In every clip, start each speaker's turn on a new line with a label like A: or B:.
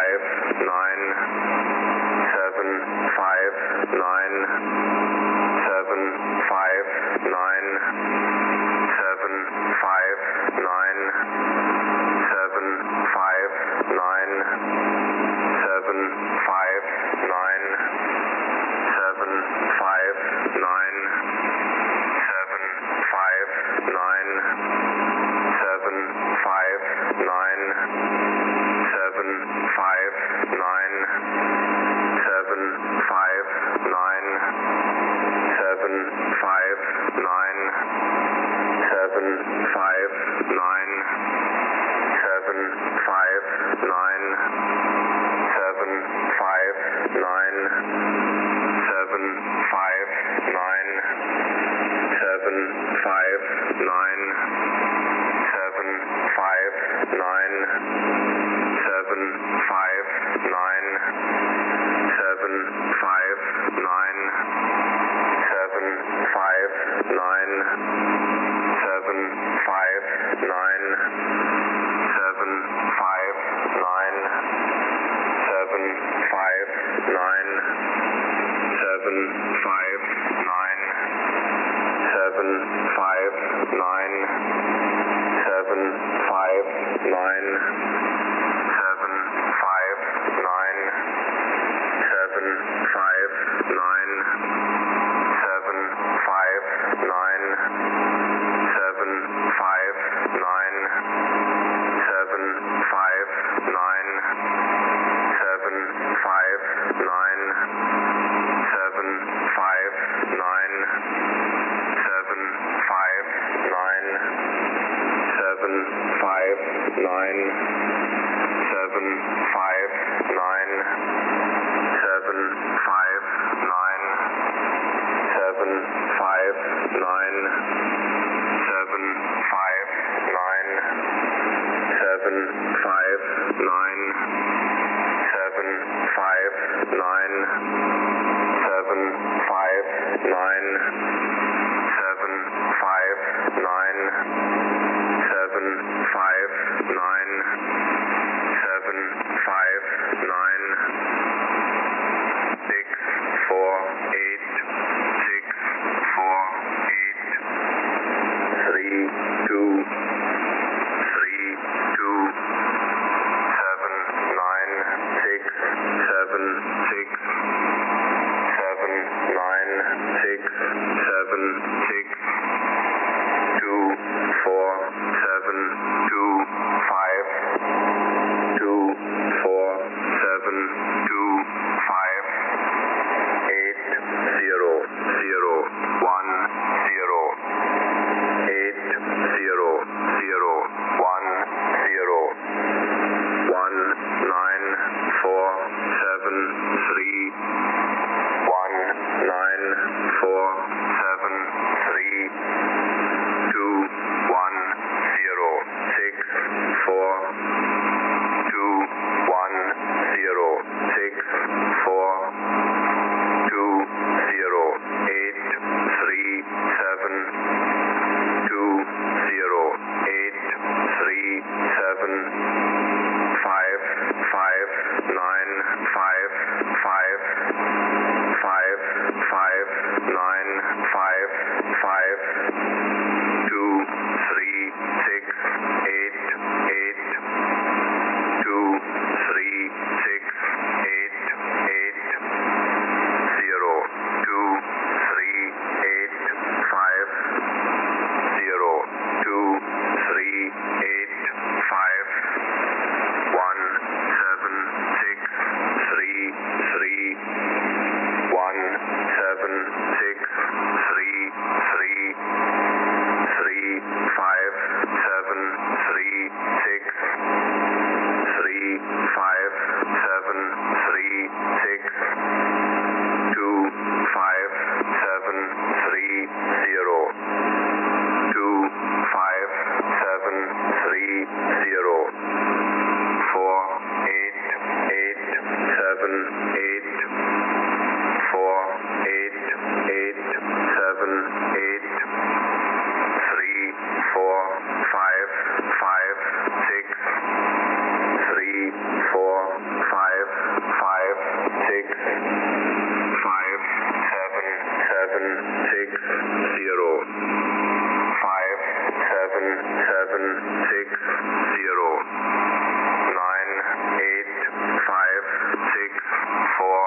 A: 6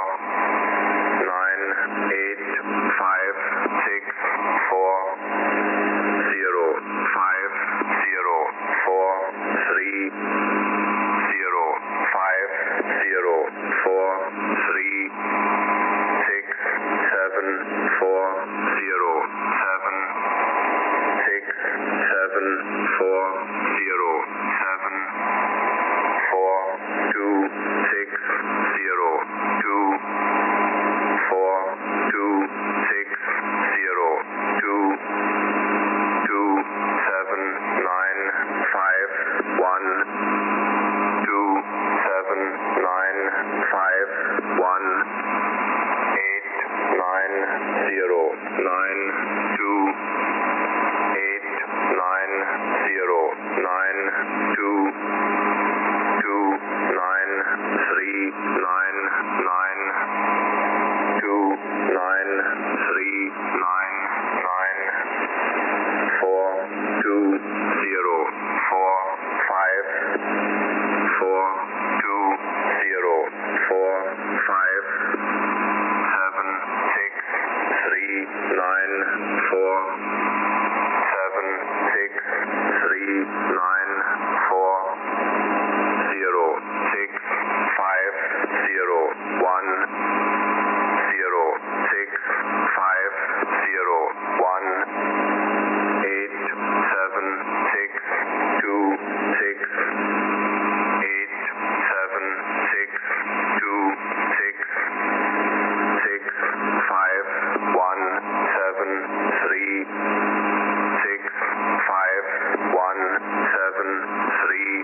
A: 9, 8, 5, 6, 4, 0, 5, 0, 4, 3, 0, 5, 0, 4, 3, 6, 7, 4, 0, 7, 6, 7, 4, 0, 7, 4, 2, 6, 0, 2, 4, 2, 6, 0, 2, 2, 7, 9, 5, 1, 2, 7, 9, 5, 1, 8, 9, 0, 9, 2, 8, 9, 0, 9, 2, 2, 9, 3, 9, 9, 2, 9, 3, 9, 9, 4, 2, 0, 4, 5, 4, 2, 0, 4, 5, 7, 6, 3, 9, 4, 7, 6, 3, 9, 4, 0, 6, 5, 0, 1, 0, 6, 5, 0, 1, 8, 7, 6, 2, 6, 8, 7, 6, 2, 6, 6, 5, 1, 7, 3, 6, 5, 1, 7, 3,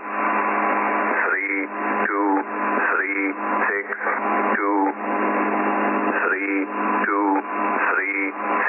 A: 3, 2, 3, 6, 2, 3, 2, 3,